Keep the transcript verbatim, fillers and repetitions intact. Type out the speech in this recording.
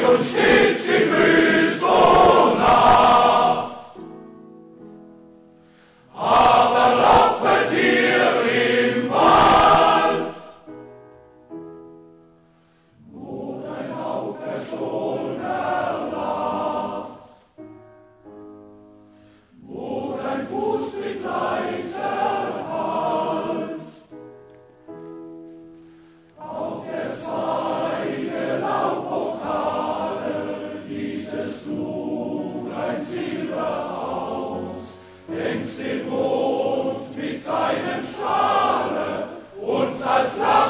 und stehst gegrüßt, o Nacht. Aber loppet hier im Wald, wo dein Auferstoßener lacht, wo dein Fuß mit leiser Halt auf der Zeige Laubpokale gießest du dein Silber aus, hängst den Mond mit seinem Strahle uns als Lamm